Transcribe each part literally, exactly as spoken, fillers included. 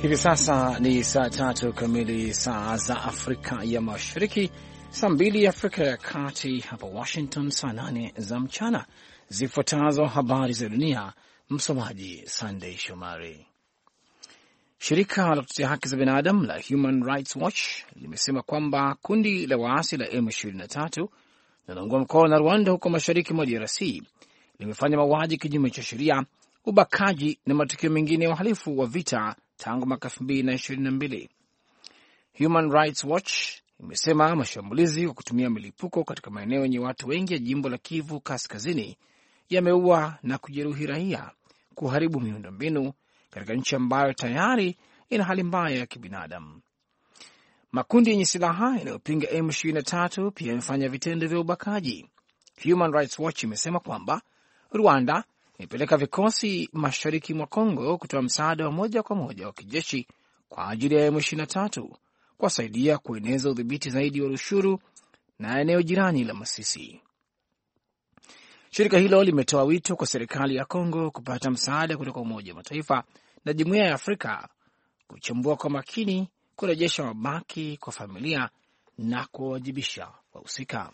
Hivi sasa ni saa tatu kamili saa za Afrika ya Mashariki, saa mbili Afrika ya Kati, hapa Washington saa nane za mchana. Zifuatazo habari za dunia, msomaji Sunday Shomari. Shirika la kutetea haki za binadamu la Human Rights Watch limesema kwamba kundi la waasi la M ishirini na tatu linaloungwa mkono na Rwanda huko mashariki mwa D R C limefanya mauaji kinyume cha sheria, ubakaji na matukio mengine ya uhalifu wa vita tangu mwaka elfu mbili na ishirini na mbili. Human Rights Watch imesema mashambulizi kwa kutumia milipuko katika maeneo yenye watu wengi ya jimbo la Kivu Kaskazini yameua na kujeruhi raia, kuharibu miundombinu katika nchi ambayo tayari ina hali mbaya ya kibinadamu. Makundi yenye silaha yanayopinga M ishirini na tatu pia yamefanya vitendo vya ubakaji. Human Rights Watch imesema kwamba Rwanda imepeleka vikosi mashariki mwa Kongo kutoa msaada wa moja kwa moja wa kijeshi kwa ajili ya M ishirini na tatu kuwasaidia kueneza udhibiti zaidi wa Rushuru na eneo jirani la Masisi. Shirika hilo limetoa wito kwa serikali ya Kongo kupata msaada kutoka Umoja wa Mataifa na Jumuiya ya Afrika kuchambua kwa makini, kurejesha mabaki kwa familia na kuwajibisha wahusika.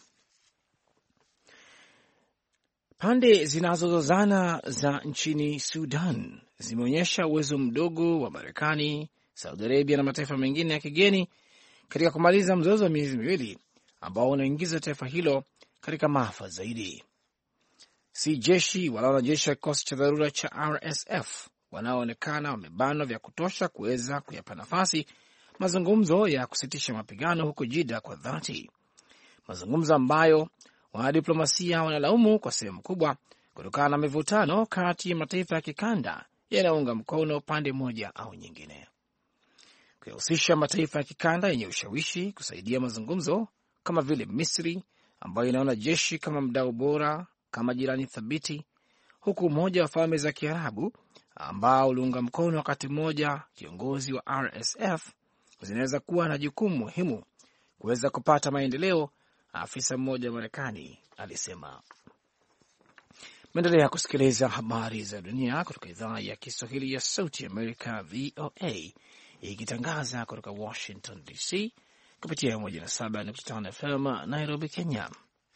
Pande zinazozozana za nchini Sudan zimeonyesha uwezo mdogo wa Marekani, Saudi Arabia na mataifa mengine ya kigeni katika kumaliza mzozo wa miezi miwili ambao unaingiza taifa hilo katika maafa zaidi. Si jeshi wala wanajeshi wa kikosi cha dharura cha R S F wanaoonekana wamebanwa vya kutosha kuweza kuyapa nafasi mazungumzo ya kusitisha mapigano huko Jida kwa dhati, mazungumzo ambayo wanadiplomasia wanalaumu kwa sehemu kubwa kutokana na mivutano kati ya mataifa ya kikanda yanayounga mkono pande moja au nyingine. Kuyahusisha mataifa ya kikanda yenye ushawishi kusaidia mazungumzo kama vile Misri ambayo inaona jeshi kama mdau bora, kama jirani thabiti, huku Umoja wa Falme za Kiarabu ambao uliunga mkono wakati mmoja kiongozi wa R S F zinaweza kuwa na jukumu muhimu kuweza kupata maendeleo, afisa mmoja wa Marekani alisema. Meendelea kusikiliza habari za dunia kutoka idhaa ya Kiswahili ya Sauti Amerika, V O A, ikitangaza kutoka Washington D C kupitia moja na saba nukta tano F M Nairobi, Kenya.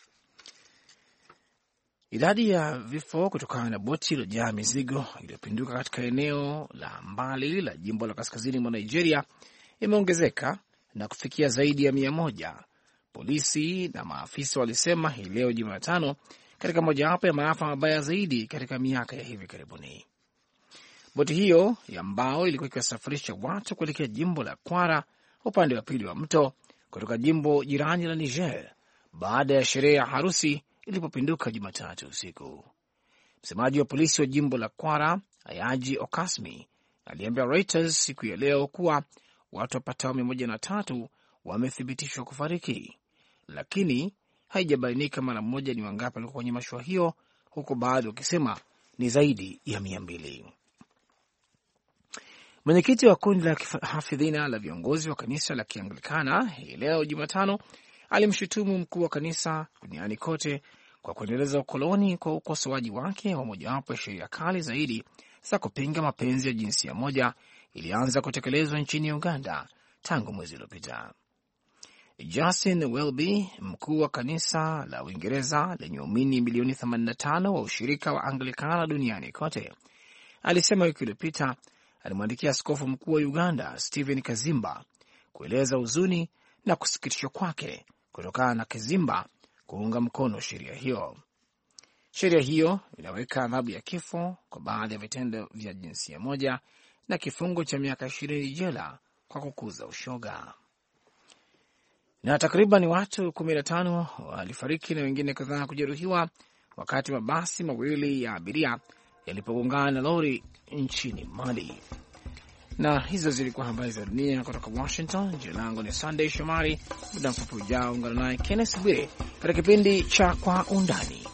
Idadi ya vifo kutokana na boti iliyojaa mizigo iliyopinduka katika eneo la mbali la jimbo la kaskazini mwa Nigeria imeongezeka na kufikia zaidi ya mia moja, polisi na maafisa walisema hii leo Jumatano, katika mojawapo ya maafa mabaya zaidi katika miaka ya hivi karibuni. Boti hiyo ya mbao ilikuwa ikiwasafirisha watu kuelekea jimbo la Kwara upande wa pili wa mto kutoka jimbo jirani la Niger baada ya sherehe ya harusi ilipopinduka Jumatatu usiku. Msemaji wa polisi wa jimbo la Kwara, Ayaji Okasmi, aliambia Reuters siku ya leo kuwa watu wapatao mia moja na tatu wamethibitishwa kufariki, lakini haijabainika mara moja ni wangapi walikuwa kwenye mashua hiyo, huku baadhi wakisema ni zaidi ya mia mbili. Mwenyekiti wa kundi la hafidhina la viongozi wa kanisa la Kianglikana hii leo Jumatano alimshutumu mkuu wa kanisa duniani kote kwa kuendeleza ukoloni kwa ukosoaji wake wa mojawapo ya sheria kali zaidi za kupinga mapenzi ya jinsia moja ilianza kutekelezwa nchini Uganda tangu mwezi uliopita. Justin Welby, mkuu wa kanisa la Uingereza lenye waumini milioni themanini na tano wa ushirika wa Anglikana duniani kote, alisema wiki iliyopita alimwandikia askofu mkuu wa Uganda Stephen Kazimba kueleza huzuni na kusikitishwa kwake kutokana na Kazimba kuunga mkono sheria hiyo. Sheria hiyo inaweka adhabu ya kifo kwa baadhi ya vitendo vya jinsia moja na kifungo cha miaka ishirini jela kwa kukuza ushoga. Na takriban watu kumi na tano walifariki na wengine kadhaa kujeruhiwa wakati mabasi mawili ya abiria yalipogongana na lori nchini Mali. Na hizo zilikuwa habari za dunia kutoka Washington. Jina langu ni Sunday Shomari. Muda mfupi ujao ungana naye Kenneth Bwire katika kipindi cha Kwa Undani.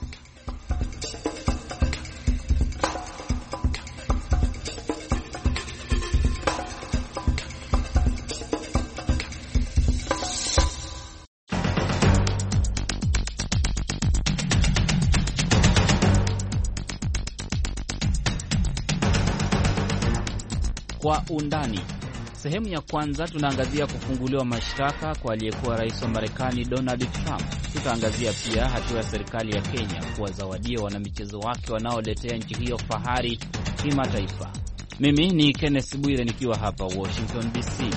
Kwa Undani, Sehemu ya kwanza tunaangazia kufunguliwa mashtaka kwa aliyekuwa rais wa Marekani Donald Trump. Tutaangazia pia hatua ya serikali ya Kenya kuwazawadia wanamichezo wake wanaoletea nchi hiyo fahari kimataifa. Mimi ni Kenneth Bwire nikiwa hapa Washington D C.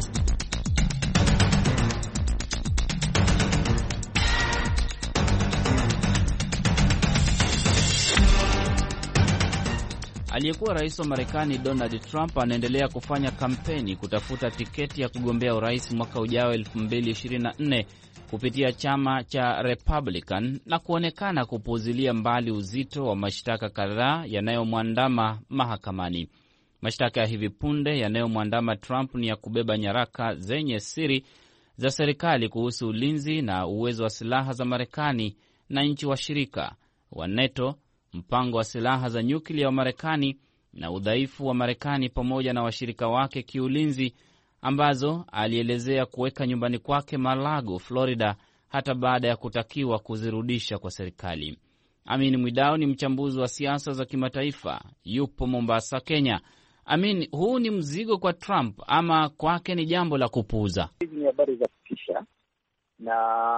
Aliyekuwa rais wa Marekani Donald Trump anaendelea kufanya kampeni kutafuta tiketi ya kugombea urais mwaka ujao elfu mbili ishirini na nne kupitia chama cha Republican na kuonekana kupuuzilia mbali uzito wa mashtaka kadhaa yanayomwandama mahakamani. Mashtaka ya hivi punde yanayomwandama Trump ni ya kubeba nyaraka zenye siri za serikali kuhusu ulinzi na uwezo wa silaha za Marekani na nchi washirika wa NATO, mpango wa silaha za nyuklia wa Marekani na udhaifu wa Marekani pamoja na washirika wake kiulinzi, ambazo alielezea kuweka nyumbani kwake Mar-a-Lago, Florida, hata baada ya kutakiwa kuzirudisha kwa serikali. Amin Mwidau ni mchambuzi wa siasa za kimataifa, yupo Mombasa, Kenya. Amin, huu ni mzigo kwa Trump ama kwake ni jambo la kupuuza? Hizi ni habari za kutisha, na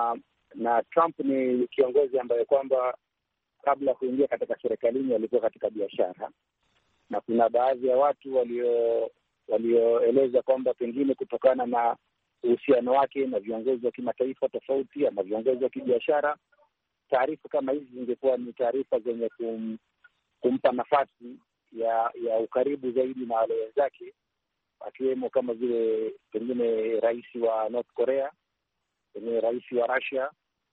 na Trump ni kiongozi ambaye kwamba kabla kuingia katika serikalini walikuwa katika biashara, na kuna baadhi ya watu walio walioeleza kwamba pengine kutokana na uhusiano wake na viongozi wa kimataifa tofauti ama viongozi wa kibiashara, taarifa kama hizi zingekuwa ni taarifa zenye kum, kumpa nafasi ya ya ukaribu zaidi na wale wenzake, akiwemo kama vile pengine rais wa North Korea, pengine rais wa Russia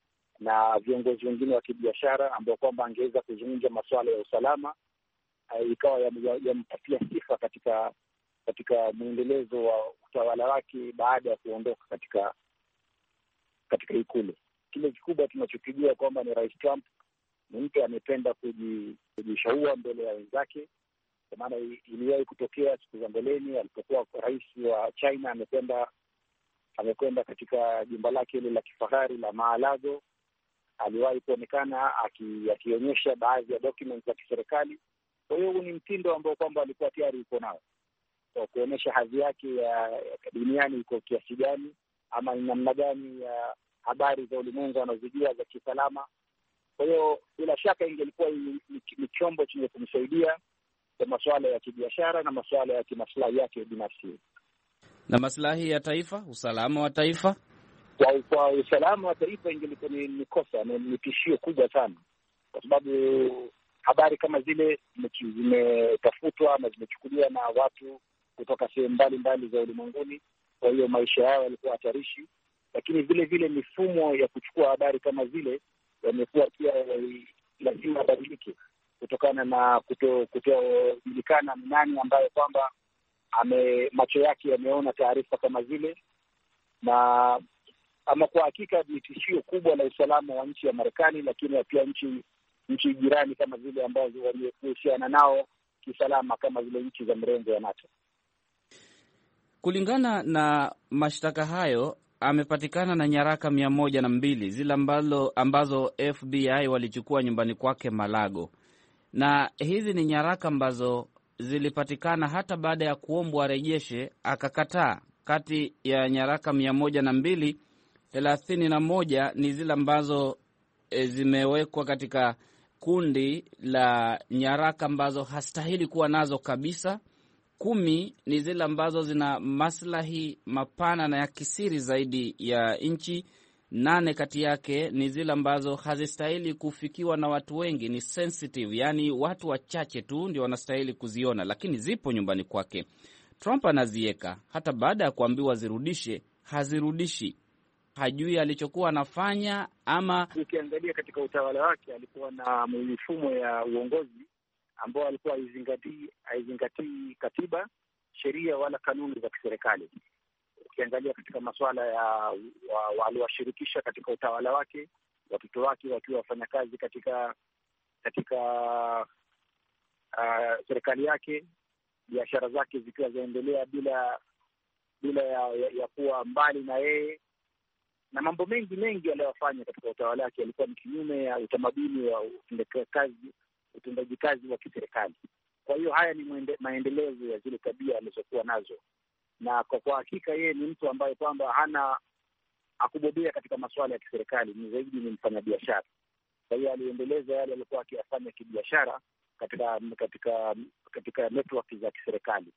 na viongozi wengine wa kibiashara ambao kwamba angeweza kuzungumza masuala ya usalama, ikawa yampatia ya sifa katika katika muendelezo wa utawala wake baada ya kuondoka katika katika ikulu. Kile kikubwa tunachokijua kwamba ni Rais Trump ni mtu amependa kujishaua mbele ya wenzake, kwa maana iliwahi kutokea siku za mbeleni alipokuwa rais wa China, amekwenda amekwenda katika jumba lake ile la kifahari la Mar-a-Lago. Aliwahi kuonekana akionyesha baadhi ya documents za kiserikali. Kwa hiyo huu ni mtindo ambao kwamba alikuwa tayari uko nao, kwa kuonyesha hadhi yake ya duniani iko kiasi gani, ama ni namna gani ya habari za ulimwengu anazojua za kisalama. Kwa hiyo bila shaka ingelikuwa ni chombo chenye kumsaidia kwa masuala ya kibiashara na masuala ya kimaslahi yake binafsi na maslahi ya taifa, usalama wa taifa. Kwa, kwa usalama wa taifa ingelikuwa ni, ni kosa, ni, ni tishio kubwa sana, kwa sababu habari kama zile zimetafutwa na zimechukuliwa na watu kutoka sehemu mbalimbali za ulimwenguni. Kwa hiyo maisha yao yalikuwa hatarishi, lakini vile vile mifumo ya kuchukua habari kama zile yamekuwa pia lazima badilike kutokana na kutojulikana ni nani ambaye kwamba ame macho yake yameona taarifa kama zile. Na ama kwa hakika ni tishio kubwa la usalama wa nchi ya Marekani, lakini pia nchi nchi jirani kama zile ambazo waliohusiana nao kisalama kama zile nchi za mrengo ya NATO. Kulingana na mashtaka hayo, amepatikana na nyaraka mia moja na mbili zile ambazo, ambazo F B I walichukua nyumbani kwake Mar-a-Lago, na hizi ni nyaraka ambazo zilipatikana hata baada ya kuombwa arejeshe, akakataa. Kati ya nyaraka mia moja na mbili, thelathini na moja ni zile ambazo e, zimewekwa katika kundi la nyaraka ambazo hastahili kuwa nazo kabisa. Kumi ni zile ambazo zina maslahi mapana na ya kisiri zaidi ya nchi. Nane kati yake ni zile ambazo hazistahili kufikiwa na watu wengi, ni sensitive, yani watu wachache tu ndio wanastahili kuziona, lakini zipo nyumbani kwake. Trump anazieka hata baada ya kuambiwa zirudishe, hazirudishi. Hajui alichokuwa anafanya, ama ukiangalia katika utawala wake alikuwa na mifumo ya uongozi ambao alikuwa haizingatii haizingatii katiba, sheria wala kanuni za kiserikali. Ukiangalia katika masuala ya waliowashirikisha katika utawala wake, watoto wake wakiwa wafanyakazi katika katika uh, serikali yake, biashara zake zikiwa zaendelea bila bila ya, ya, ya kuwa mbali na yeye, na mambo mengi mengi aliyofanya katika utawala wake yalikuwa ni kinyume ya utamaduni wa utendaji kazi utendaji kazi wa kiserikali. Kwa hiyo haya ni muende, maendelezo ya zile tabia alizokuwa nazo na kwa kwa hakika yeye ni mtu ambaye kwamba hana akubobea katika masuala ya kiserikali, ni zaidi ni mfanyabiashara. Kwa hiyo aliendeleza yale alikuwa akiyafanya kibiashara katika katika katika network za kiserikali,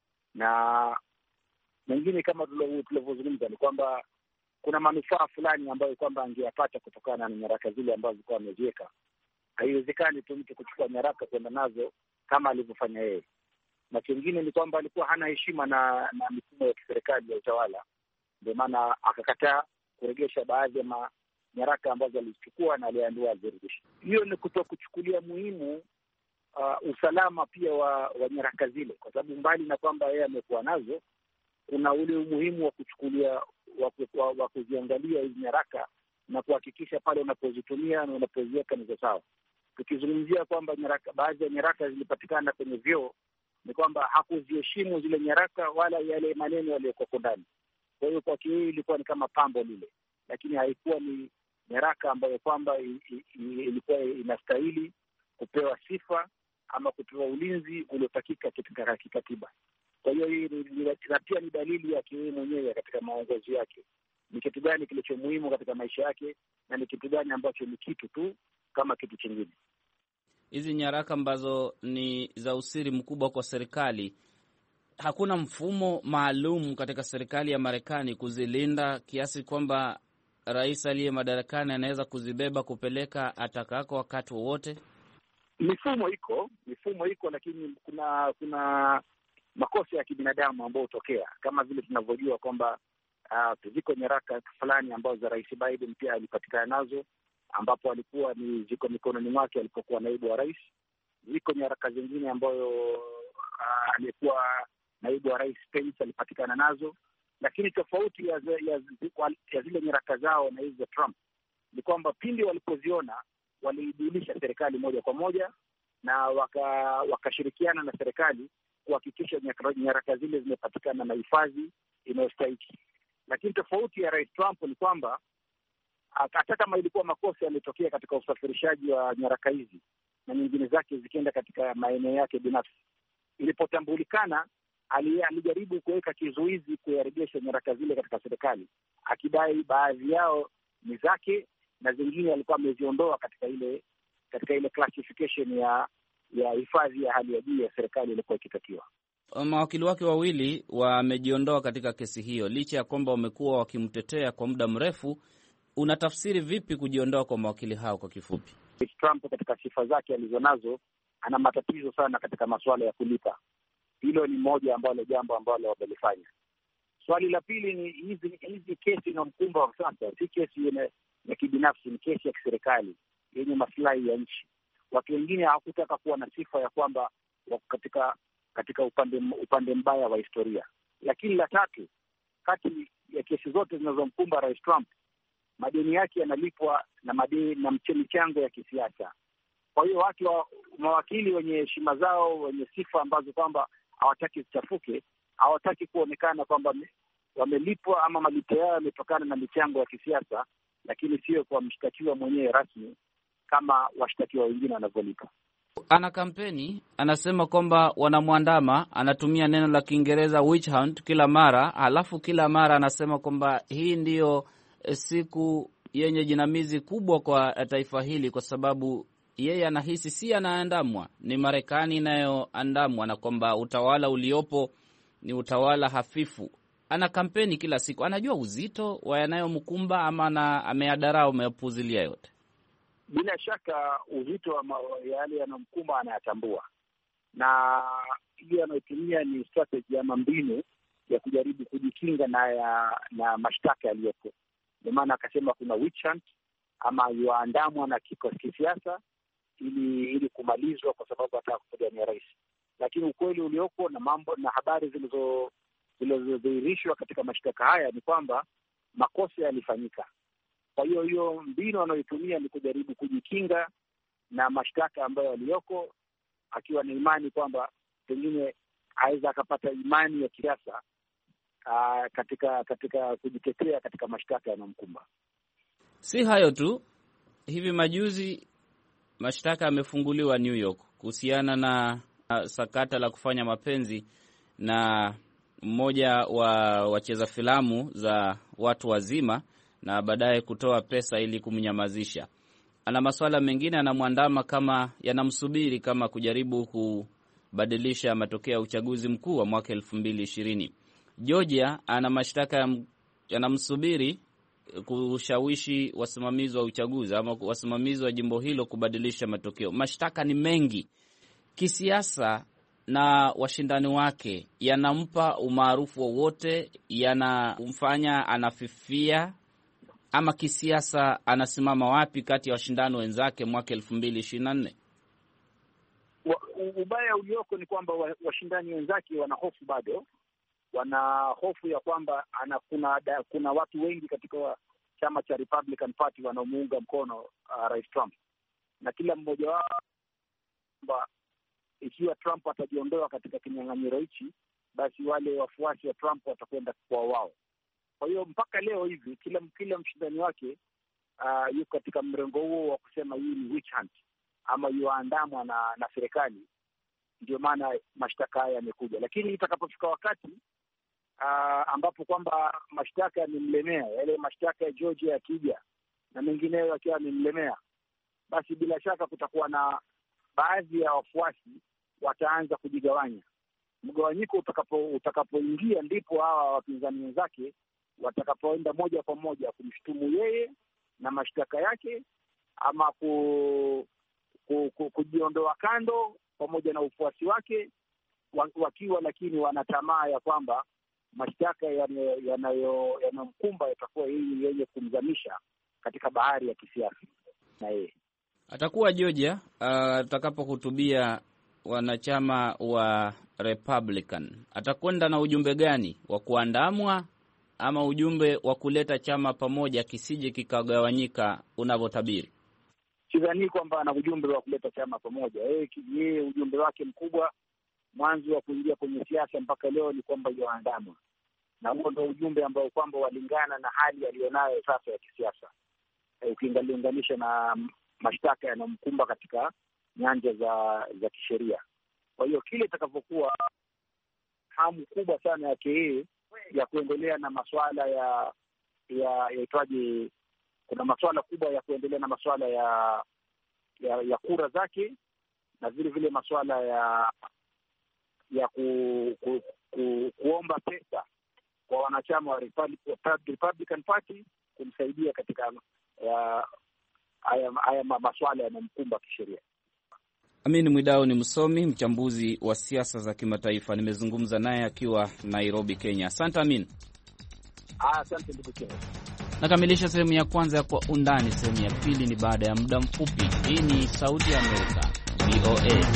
na mengine kama tulivyozungumza ni kwamba kuna manufaa fulani ambayo kwamba angeyapata kutokana na nyaraka zile ambazo alikuwa ameziweka. Haiwezekani tu mtu kuchukua nyaraka kwenda nazo kama alivyofanya yeye. Na kingine ni kwamba alikuwa hana heshima na na mifumo ya kiserikali ya utawala, ndio maana akakataa kuregesha baadhi ya nyaraka ambazo alizichukua na aliambiwa azirudishe. Hiyo ni kutoa kuchukulia muhimu uh, usalama pia wa, wa nyaraka zile, kwa sababu mbali na kwamba yeye amekuwa nazo, kuna ule umuhimu wa kuchukulia wa, wa, wa kuziangalia hizi nyaraka na kuhakikisha pale unapozitumia na unapoziweka ni sawa. Tukizungumzia kwamba nyaraka, baadhi ya nyaraka zilipatikana kwenye vyoo, ni kwamba hakuziheshimu zile nyaraka wala yale maneno yaliyokuwa ndani. Kwa hiyo kwa hiyo ilikuwa ni kama pambo lile, lakini haikuwa ni nyaraka ambayo kwamba ilikuwa inastahili kupewa sifa ama kupewa ulinzi uliotakika katika kikatiba. Kwa hiyo hii pia ni dalili yake yeye mwenyewe katika maongozi yake, ni kitu gani kilicho muhimu katika maisha yake na ni kitu gani ambacho ni kitu tu kama kitu kingine. Hizi nyaraka ambazo ni za usiri mkubwa kwa serikali, hakuna mfumo maalum katika serikali ya Marekani kuzilinda kiasi kwamba rais aliye madarakani anaweza kuzibeba kupeleka atakako wakati wowote? Mifumo iko, mifumo iko, lakini kuna kuna makosa ya kibinadamu ambayo hutokea, kama vile tunavyojua kwamba uh, ziko nyaraka fulani ambazo za Rais Biden pia alipatikana nazo, ambapo alikuwa ni ziko mikononi mwake alipokuwa naibu wa rais. Ziko nyaraka zingine ambayo uh, alikuwa naibu wa rais Pence alipatikana nazo, lakini tofauti ya, ya, ya zile nyaraka zao na hizo za Trump ni kwamba pindi walipoziona waliidulisha serikali moja kwa moja na wakashirikiana waka na serikali kuhakikisha nyaraka zile zimepatikana na hifadhi inayostahiki. Lakini tofauti ya Rais Trump ni kwamba hata kama ilikuwa makosa yalitokea katika usafirishaji wa nyaraka hizi na nyingine zake zikienda katika maeneo yake binafsi, ilipotambulikana alijaribu kuweka kizuizi kuyarejesha nyaraka zile katika serikali, akidai baadhi yao ni zake na zingine alikuwa ameziondoa katika ile katika ile classification ya ya hifadhi ya hali ya juu ya serikali ilikuwa ikitakiwa. Mawakili wake wawili wamejiondoa katika kesi hiyo, licha ya kwamba wamekuwa wakimtetea kwa muda mrefu. Unatafsiri vipi kujiondoa kwa mawakili hao? Kwa kifupi, Trump katika sifa zake alizonazo ana matatizo sana katika masuala ya kulipa. Hilo ni moja ambalo jambo ambalo wamelifanya. Swali la pili ni hizi hizi kesi na mkumba wa sasa si kesi ya kibinafsi, ni kesi ya kiserikali yenye maslahi ya nchi. Watu wengine hawakutaka kuwa na sifa ya kwamba wako katika katika upande upande mbaya wa historia. Lakini la tatu, kati ya kesi zote zinazomkumba Rais Trump, madeni yake yanalipwa na madeni na michango ya kisiasa. Kwa hiyo watu wa mawakili wenye heshima zao, wenye sifa ambazo kwamba hawataki zichafuke, hawataki kuonekana kwamba wamelipwa ama malipo yao yametokana na michango ya kisiasa, lakini sio kwa mshtakiwa mwenyewe rasmi kama washtakiwa wengine wanavyolipa. Ana kampeni, anasema kwamba wanamwandama, anatumia neno la Kiingereza witch hunt kila mara, halafu kila mara anasema kwamba hii ndiyo siku yenye jinamizi kubwa kwa taifa hili, kwa sababu yeye anahisi si anaandamwa, ni Marekani inayoandamwa, na kwamba utawala uliopo ni utawala hafifu. Ana kampeni kila siku, anajua uzito wa yanayomkumba ama na ameadarau, amepuzilia yote. Bila shaka uzito wa yale yanayomkumba anayatambua, na hiyo anayotumia ni strategy ama mbinu ya kujaribu kujikinga na ya, na mashtaka yaliyopo. Ndio maana akasema kuna witch hunt ama yuandamwa na kikosi kisiasa ili ili kumalizwa kwa sababu ataka kupigania rais. Lakini ukweli ulioko na mambo na habari zilizo zilizodhihirishwa katika mashtaka haya ni kwamba makosa yalifanyika. Kwa hiyo hiyo mbinu anayoitumia ni kujaribu kujikinga na mashtaka ambayo yaliyoko, akiwa na imani kwamba pengine aweza akapata imani ya kisiasa uh, katika katika kujitetea katika mashtaka yanayomkumba. Si hayo tu, hivi majuzi mashtaka yamefunguliwa New York kuhusiana na uh, sakata la kufanya mapenzi na mmoja wa wacheza filamu za watu wazima na baadaye kutoa pesa ili kumnyamazisha. Ana masuala mengine anamwandama kama yanamsubiri kama kujaribu kubadilisha matokeo ya uchaguzi mkuu wa mwaka elfu mbili ishirini. Georgia ana mashtaka yanamsubiri kushawishi wasimamizi wa uchaguzi ama wasimamizi wa jimbo hilo kubadilisha matokeo. Mashtaka ni mengi. Kisiasa na washindani wake yanampa umaarufu wowote, yanamfanya anafifia, ama kisiasa anasimama wapi kati ya washindani wenzake mwaka elfu mbili ishirini na nne? Ubaya ulioko ni kwamba washindani wenzake wana hofu bado, wana hofu ya kwamba ana, kuna, kuna watu wengi katika chama cha Republican Party wanaomuunga mkono uh, Rais Trump, na kila mmoja wao kwamba ikiwa Trump atajiondoa katika kinyang'anyiro hichi, basi wale wafuasi wa Trump watakwenda kwa wao. Kwa hiyo mpaka leo hivi kila kila mshindani wake uh, yuko katika mrengo huo wa kusema hii ni witch hunt ama yuandamwa na na serikali. Ndio maana mashtaka haya yamekuja, lakini itakapofika wakati uh, ambapo kwamba mashtaka yamemlemea, yale mashtaka ya Georgia yakija na mengineyo yakiwa yamemlemea, basi bila shaka kutakuwa na baadhi ya wafuasi wataanza kujigawanya. Mgawanyiko utakapo utakapoingia ndipo hawa wapinzani wenzake watakapoenda moja kwa moja kumshutumu yeye na mashtaka yake, ama ku, ku, ku, kujiondoa kando pamoja na ufuasi wake, wakiwa lakini wana tamaa ya kwamba mashtaka yanayomkumba yatakuwa yeye yenye kumzamisha katika bahari ya kisiasa. Na yeye atakuwa Georgia atakapohutubia uh, wanachama wa Republican, atakwenda na ujumbe gani? Wa kuandamwa ama ujumbe wa kuleta chama pamoja kisije kikagawanyika unavyotabiri? Sidhani kwamba ana ujumbe wa kuleta chama pamoja. Yeye yeye ujumbe wake mkubwa mwanzo wa kuingia kwenye siasa mpaka leo ni kwamba yoandamwa, na huo ndio ujumbe ambao kwamba walingana na hali aliyonayo sasa ya kisiasa, e, ukilinganisha na mashtaka yanamkumba katika nyanja za za kisheria. Kwa hiyo kile itakavyokuwa hamu kubwa sana yake yeye ya kuendelea na masuala ya ya yaitwaje, kuna masuala kubwa ya kuendelea na masuala ya ya, ya kura zake, na vile vile masuala ya ya ku, ku, ku, kuomba pesa kwa wanachama wa Republican Party kumsaidia katika haya haya masuala yanamkumba kisheria. Amin Mwidau ni msomi, mchambuzi wa siasa za kimataifa. Nimezungumza naye akiwa Nairobi, Kenya. Asante Amin. Ah, asante ndugu Kenya. Nakamilisha sehemu ya kwanza ya Kwa Undani. Sehemu ya pili ni baada ya muda mfupi. Hii ni Sauti ya Amerika, V O A.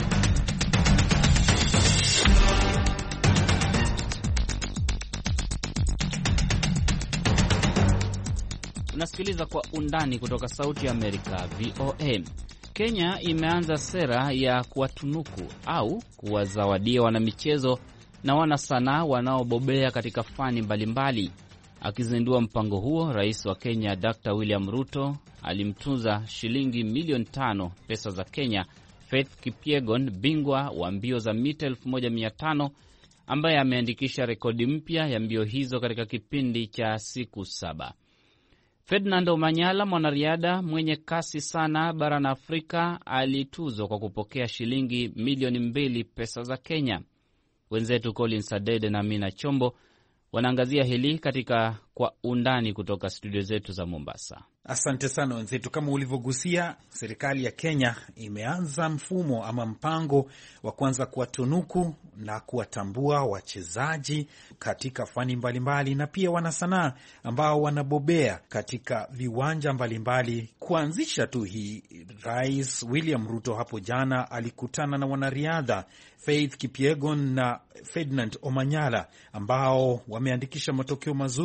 Unasikiliza Kwa Undani kutoka Sauti ya Amerika, V O A. Kenya imeanza sera ya kuwatunuku au kuwazawadia wanamichezo na wanasanaa wanaobobea katika fani mbalimbali. Akizindua mpango huo, Rais wa Kenya Doctor William Ruto alimtunza shilingi milioni tano pesa za Kenya Faith Kipyegon, bingwa wa mbio za mita elfu moja mia tano, ambaye ameandikisha rekodi mpya ya mbio hizo katika kipindi cha siku saba. Ferdinand Omanyala, mwanariadha mwenye kasi sana barani Afrika, alituzwa kwa kupokea shilingi milioni mbili pesa za Kenya. Wenzetu Collins Adede na Mina Chombo wanaangazia hili katika Kwa Undani kutoka studio zetu za Mombasa. Asante sana wenzetu. Kama ulivyogusia, serikali ya Kenya imeanza mfumo ama mpango wa kuanza kuwatunuku na kuwatambua wachezaji katika fani mbalimbali na pia wanasanaa ambao wanabobea katika viwanja mbalimbali. Kuanzisha tu hii, Rais William Ruto hapo jana alikutana na wanariadha Faith Kipyegon na Ferdinand Omanyala ambao wameandikisha matokeo mazuri hivi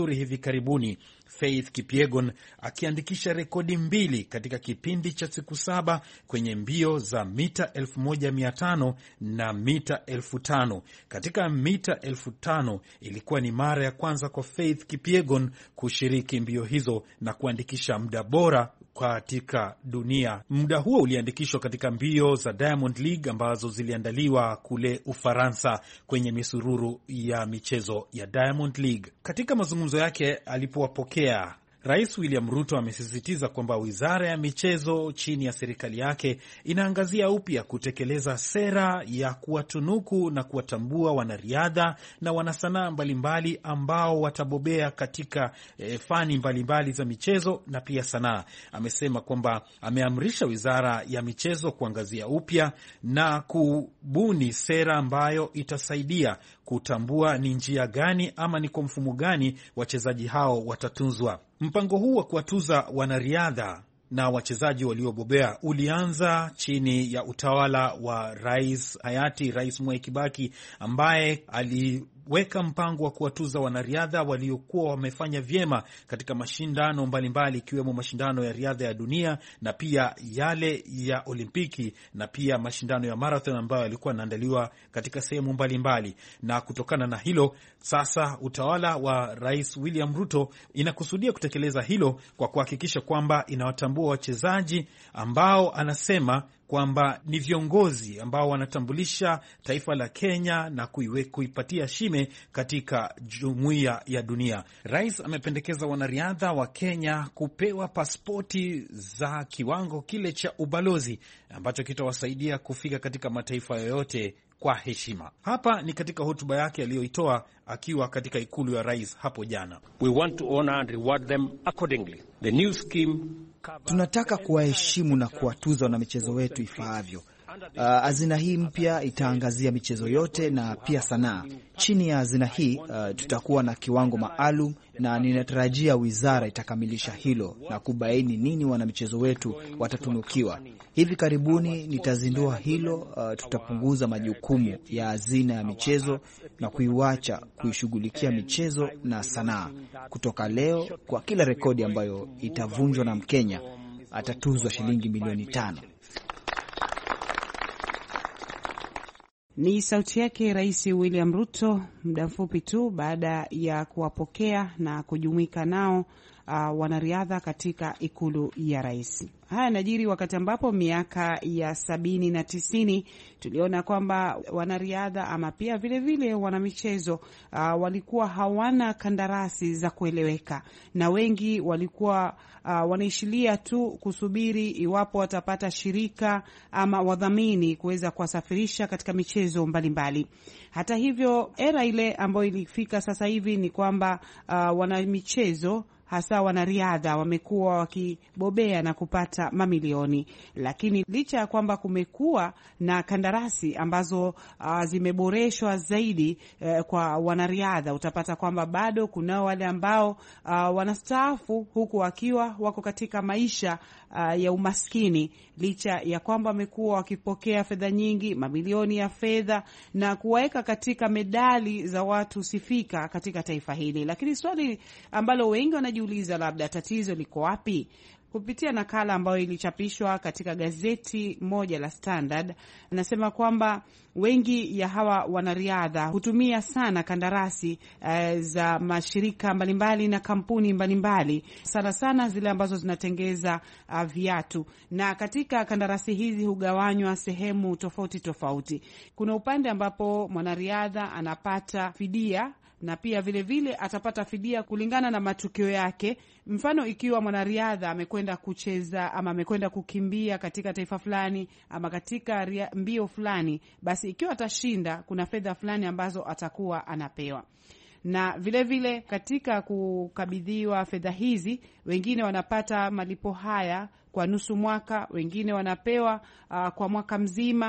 karibuni, Faith Kipyegon akiandikisha rekodi mbili katika kipindi cha siku saba kwenye mbio za mita elfu moja mia tano na mita elfu tano. Katika mita elfu tano ilikuwa ni mara ya kwanza kwa Faith Kipyegon kushiriki mbio hizo na kuandikisha muda bora katika dunia. Muda huo uliandikishwa katika mbio za Diamond League ambazo ziliandaliwa kule Ufaransa kwenye misururu ya michezo ya Diamond League. Katika mazungumzo yake alipowapokea, Rais William Ruto amesisitiza kwamba wizara ya michezo chini ya serikali yake inaangazia upya kutekeleza sera ya kuwatunuku na kuwatambua wanariadha na wanasanaa mbalimbali ambao watabobea katika e, fani mbalimbali za michezo na pia sanaa. Amesema kwamba ameamrisha wizara ya michezo kuangazia upya na kubuni sera ambayo itasaidia kutambua ni njia gani ama ni kwa mfumo gani wachezaji hao watatunzwa. Mpango huu wa kuwatuza wanariadha na wachezaji waliobobea ulianza chini ya utawala wa Rais hayati Rais Mwai Kibaki, ambaye aliweka mpango wa kuwatuza wanariadha waliokuwa wamefanya vyema katika mashindano mbalimbali, ikiwemo mashindano ya riadha ya dunia na pia yale ya Olimpiki na pia mashindano ya marathon ambayo yalikuwa yanaandaliwa katika sehemu mbalimbali. Na kutokana na hilo, sasa utawala wa Rais William Ruto inakusudia kutekeleza hilo kwa kuhakikisha kwamba inawatambua wachezaji ambao anasema kwamba ni viongozi ambao wanatambulisha taifa la Kenya na kuiwe, kuipatia shime katika jumuiya ya dunia. Rais amependekeza wanariadha wa Kenya kupewa pasipoti za kiwango kile cha ubalozi ambacho kitawasaidia kufika katika mataifa yoyote kwa heshima. Hapa ni katika hotuba yake aliyoitoa akiwa katika ikulu ya rais hapo jana. We want to honor and reward them accordingly. The new scheme tunataka kuwaheshimu na kuwatuza na michezo wetu ifaavyo. Uh, hazina hii mpya itaangazia michezo yote na pia sanaa. Chini ya hazina hii uh, tutakuwa na kiwango maalum, na ninatarajia wizara itakamilisha hilo na kubaini nini wanamichezo wetu watatunukiwa. Hivi karibuni nitazindua hilo. Uh, tutapunguza majukumu ya hazina ya michezo na kuiwacha kuishughulikia michezo na sanaa. Kutoka leo, kwa kila rekodi ambayo itavunjwa na Mkenya atatuzwa shilingi milioni tano. Ni sauti yake Rais William Ruto muda mfupi tu baada ya kuwapokea na kujumuika nao uh, wanariadha katika ikulu ya rais. Haya najiri wakati ambapo miaka ya sabini na tisini tuliona kwamba wanariadha ama pia vile vile wanamichezo uh, walikuwa hawana kandarasi za kueleweka, na wengi walikuwa uh, wanaishilia tu kusubiri iwapo watapata shirika ama wadhamini kuweza kuwasafirisha katika michezo mbalimbali. Hata hivyo, era ile ambayo ilifika sasa hivi ni kwamba uh, wanamichezo hasa wanariadha wamekuwa wakibobea na kupata mamilioni, lakini licha ya kwamba kumekuwa na kandarasi ambazo uh, zimeboreshwa zaidi uh, kwa wanariadha, utapata kwamba bado kuna wale ambao uh, wanastaafu huku wakiwa wako katika maisha uh, ya umaskini, licha ya kwamba wamekuwa wakipokea fedha nyingi, mamilioni ya fedha na kuweka katika medali za watu sifika katika taifa hili. Lakini swali ambalo wengi wanajiuliza, labda tatizo liko wapi? Kupitia nakala ambayo ilichapishwa katika gazeti moja la Standard, nasema kwamba wengi ya hawa wanariadha hutumia sana kandarasi uh, za mashirika mbalimbali na kampuni mbalimbali, sana sana zile ambazo zinatengeza uh, viatu, na katika kandarasi hizi hugawanywa sehemu tofauti tofauti. Kuna upande ambapo mwanariadha anapata fidia na pia vile vile atapata fidia kulingana na matukio yake. Mfano, ikiwa mwanariadha amekwenda kucheza ama amekwenda kukimbia katika taifa fulani ama katika mbio fulani, basi ikiwa atashinda kuna fedha fulani ambazo atakuwa anapewa. Na vile vile katika kukabidhiwa fedha hizi, wengine wanapata malipo haya kwa nusu mwaka, wengine wanapewa uh, kwa mwaka mzima.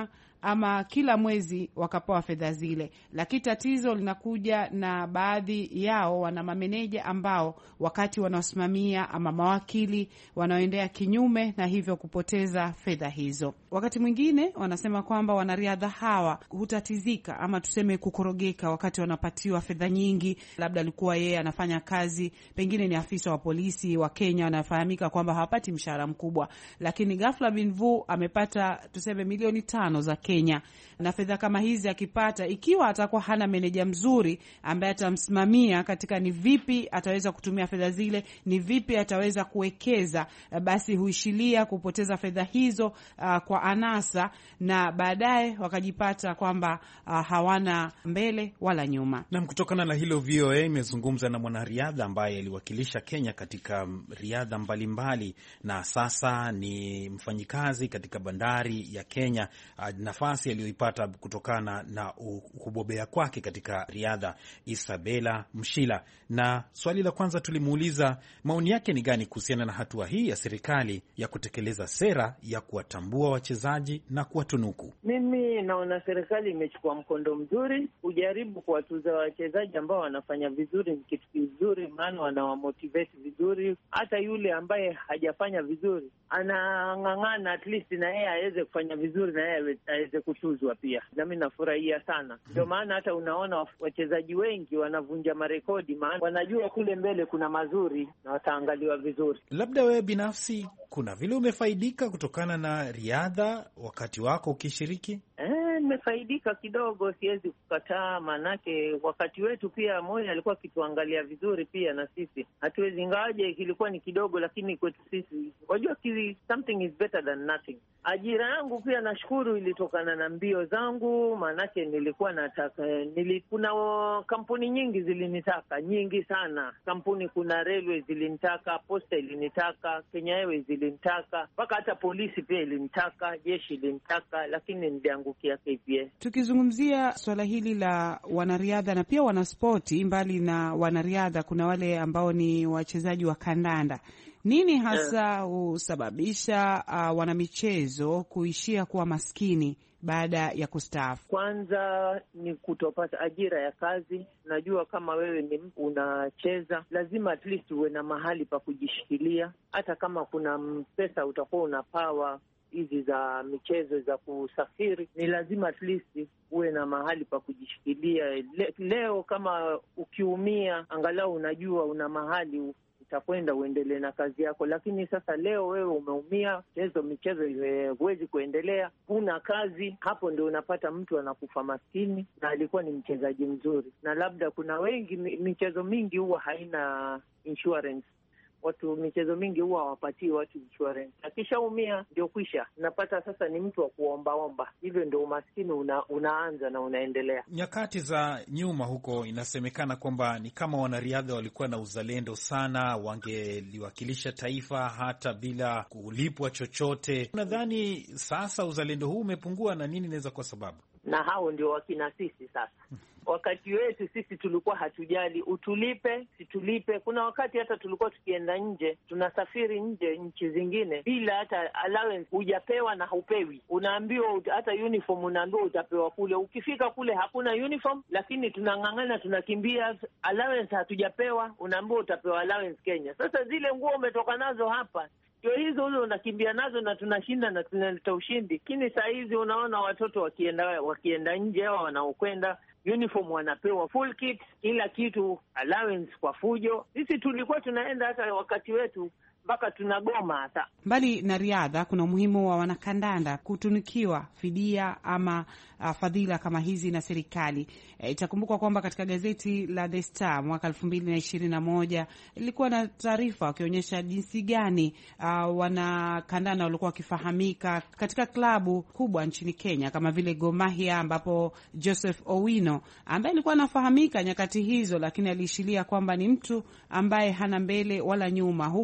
ama kila mwezi wakapewa fedha zile. Lakini tatizo linakuja na baadhi yao wana mameneja ambao wakati wanaosimamia ama mawakili wanaoendea kinyume na hivyo kupoteza fedha hizo. Wakati mwingine wanasema kwamba wanariadha hawa hutatizika ama tuseme kukorogeka wakati wanapatiwa fedha nyingi. Labda alikuwa yeye anafanya kazi, pengine ni afisa wa polisi wa Kenya, wanafahamika kwamba hawapati mshahara mkubwa, lakini ghafla binvu amepata tuseme milioni tano za Kenya. Na fedha kama hizi akipata, ikiwa atakuwa hana meneja mzuri ambaye atamsimamia katika ni vipi ataweza kutumia fedha zile, ni vipi ataweza kuwekeza, basi huishilia kupoteza fedha hizo uh, kwa anasa, na baadaye wakajipata kwamba uh, hawana mbele wala nyuma. Na kutokana na hilo, V O A imezungumza na mwanariadha ambaye aliwakilisha Kenya katika riadha mbalimbali na sasa ni mfanyikazi katika bandari ya Kenya, nafasi aliyoipata kutokana na kubobea kwake katika riadha, Isabella Mshila. Na swali la kwanza tulimuuliza maoni yake ni gani kuhusiana na hatua hii ya serikali ya kutekeleza sera ya kuwatambua wachezaji na kuwatunuku. Mimi naona serikali imechukua mkondo mzuri, kujaribu kuwatuza wachezaji ambao wanafanya vizuri. Ni kitu kizuri, maana wanawamotivate vizuri. Hata yule ambaye hajafanya vizuri anang'ang'ana at least na yeye aweze kufanya vizuri, na yeye aweze kutuzwa pia. Na mimi nafurahia sana. Ndio maana hata unaona wachezaji wengi wanavunja marekodi, maana wanajua kule mbele kuna mazuri na wataangaliwa vizuri. Labda wewe binafsi kuna vile umefaidika kutokana na riadha wakati wako ukishiriki? Eh, nimefaidika kidogo, siwezi kukataa, manake wakati wetu pia Moi alikuwa akituangalia vizuri pia, na sisi hatuwezi, ingawaje kilikuwa ni kidogo, lakini kwetu sisi wajua something is better than nothing. Ajira yangu pia nashukuru ilitokana na mbio zangu, manake nilikuwa nataka nili, kuna kampuni nyingi zilinitaka, nyingi sana kampuni. Kuna railway zilinitaka, posta ilinitaka, Kenya Airways ilinitaka, mpaka hata polisi pia ilinitaka, jeshi ilinitaka, lakini niliangukia K P S. Tukizungumzia swala hili la wanariadha na pia wanaspoti, mbali na wanariadha kuna wale ambao ni wachezaji wa kandanda. Nini hasa husababisha uh, wanamichezo kuishia kuwa maskini baada ya kustaafu? Kwanza ni kutopata ajira ya kazi. Najua kama wewe ni unacheza, lazima at least uwe na mahali pa kujishikilia. Hata kama kuna pesa utakuwa unapawa hizi za michezo za kusafiri, ni lazima at least uwe na mahali pa kujishikilia. Le, leo kama ukiumia, angalau unajua una mahali utakwenda uendelee na kazi yako. Lakini sasa leo wewe umeumia, chezo michezo huwezi kuendelea, huna kazi, hapo ndio unapata mtu anakufa maskini na alikuwa ni mchezaji mzuri. Na labda kuna wengi, michezo mingi huwa haina insurance. Watu michezo mingi huwa hawapatii watu insurance. Akishaumia ndio kwisha. Napata sasa ni mtu wa kuombaomba. Hivyo ndio umaskini una, unaanza na unaendelea. Nyakati za nyuma huko inasemekana kwamba ni kama wanariadha walikuwa na uzalendo sana, wangeliwakilisha taifa hata bila kulipwa chochote. Nadhani sasa uzalendo huu umepungua, na nini inaweza kwa sababu? Na hao ndio wakina sisi sasa. Wakati wetu sisi tulikuwa hatujali utulipe situlipe. Kuna wakati hata tulikuwa tukienda nje, tunasafiri nje nchi zingine bila hata allowance, hujapewa na haupewi. Unaambiwa hata uniform unaambiwa utapewa kule. Ukifika kule hakuna uniform, lakini tunang'ang'ana, tunakimbia, allowance hatujapewa, unaambiwa utapewa allowance Kenya. Sasa zile nguo umetoka nazo hapa ndio hizo ule unakimbia nazo na tunashinda na tunaleta ushindi. Lakini saa hizi unaona watoto wakienda wakienda nje, hao wanaokwenda uniform wanapewa full kit, kila kitu, allowance kwa fujo. Sisi tulikuwa tunaenda hata wakati wetu mpaka tunagoma hata. Mbali na riadha, kuna umuhimu wa wanakandanda kutunikiwa fidia ama uh, fadhila kama hizi na serikali. Itakumbukwa e, kwamba katika gazeti la The Star mwaka elfu mbili na ishirini na moja ilikuwa na taarifa wakionyesha jinsi gani uh, wanakandanda walikuwa wakifahamika katika klabu kubwa nchini Kenya kama vile Gor Mahia, ambapo Joseph Owino ambaye alikuwa anafahamika nyakati hizo, lakini aliishilia kwamba ni mtu ambaye hana mbele wala nyuma, huku akifanya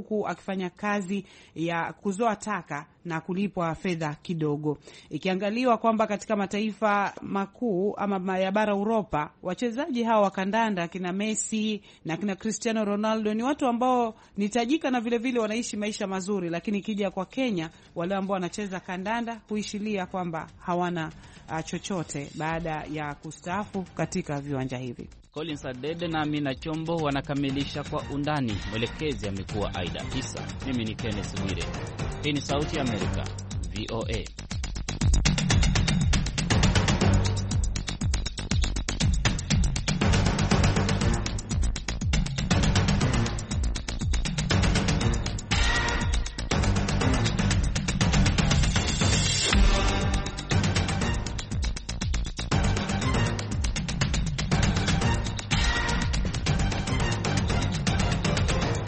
wakifanya kazi ya kuzoa taka na kulipwa fedha kidogo. Ikiangaliwa kwamba katika mataifa makuu ama ya bara Uropa, wachezaji hawa wa kandanda kina Messi na kina Cristiano Ronaldo ni watu ambao ni tajika na vile vile wanaishi maisha mazuri, lakini ikija kwa Kenya, wale ambao wanacheza kandanda huishilia kwamba hawana uh, chochote baada ya kustaafu katika viwanja hivi. Collins Adede na Amina Chombo wanakamilisha Kwa Undani. Mwelekezi amekuwa Aida Isa. Mimi ni Kenneth Bwire. Hii ni Sauti ya Amerika, V O A.